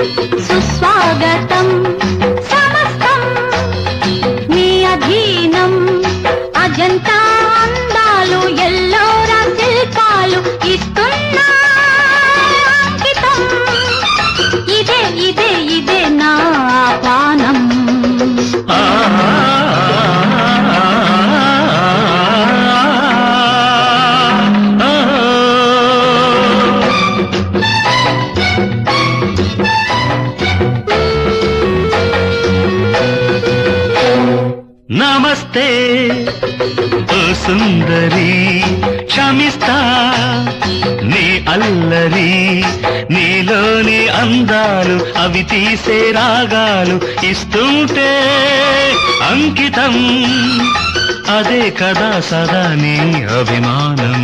సుస్వాగతం సమస్తం నీ అధీనం అజంతా అందాలు ఎల్లోరా శిల్పాలు ఇస్తున్నా అంకితం ఇదే ఇదే ఇదే నా పానం నమస్తే ఓ సుందరి క్షమిస్తా నీ అల్లరి నీలోని అందాలు అవి తీసే రాగాలు ఇస్తుంటే అంకితం అదే కదా సదా నీ అభిమానం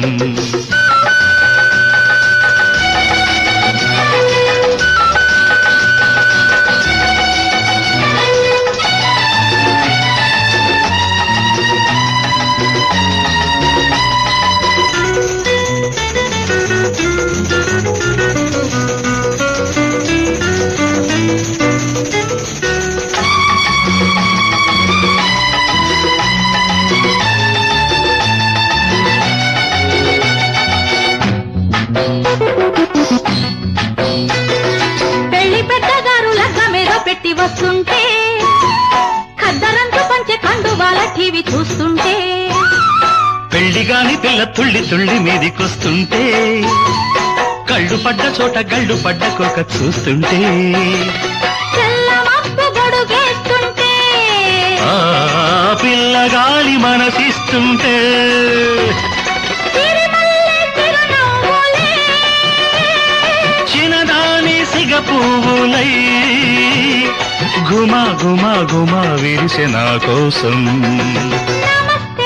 పెళ్లి పెద్దగారు లగ్గమేదో పెట్టి వస్తుంటే ఖద్దరంతో పంచే కండువాల టీవీ చూస్తుంటే పెళ్లిగాని పిల్ల తుళ్ళి తుళ్ళి మీదికొస్తుంటే కళ్ళు పడ్డ చోట గళ్ళు పడ్డ కోక చూస్తుంటే చెల్లమప్పు గొడుగేస్తుంటే పిల్లగాలి మనసిస్తుంటే చిన్నదాని సిగ పువ్వులై గుమా గుమా గుమా విరిసె నా కోసం నమస్తే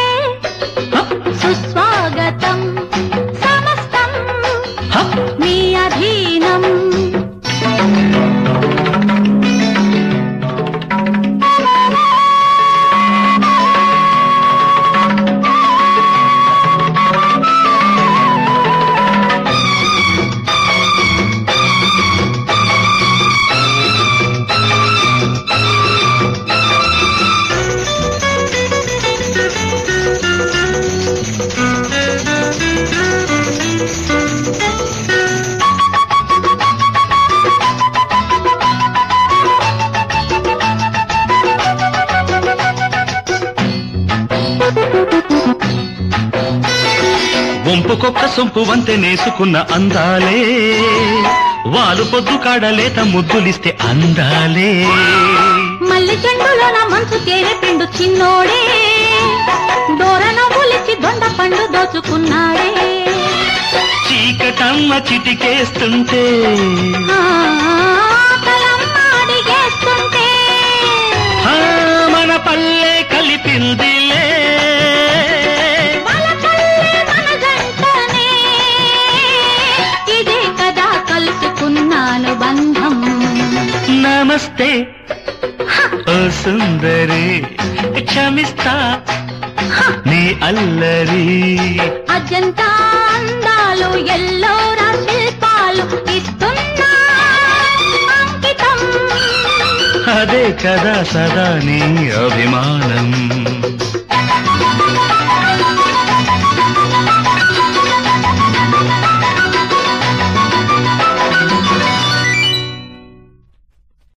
సుస్వాగతం సమస్తం నీ అధీనం వంపుకొక్క సొంపు వంతె నేసుకున్న అందాలే వాలు పొద్దు కాడలేత ముద్దులిస్తే అందాలే మల్లె చెండులో నా మనసు తేనె పిండు చిన్నోడే దూర నవ్వులిచ్చి దొండ పండు దోచుకున్నాడే చీకటమ్మ చిటికేస్తుంటే తలమ్మ అడిగేస్తుంటే మన పల్లె కలిపిందిలే ఇదే కదా కలుసుకున్నాను బంధం నమస్తే ఓ సుందరి క్షమిస్తా నీ అల్లరి అజంతా అందాలు ఎల్లోరా శిల్పాలు ఇస్తున్నా అంకితం అదే కదా సదా నీ అభిమానం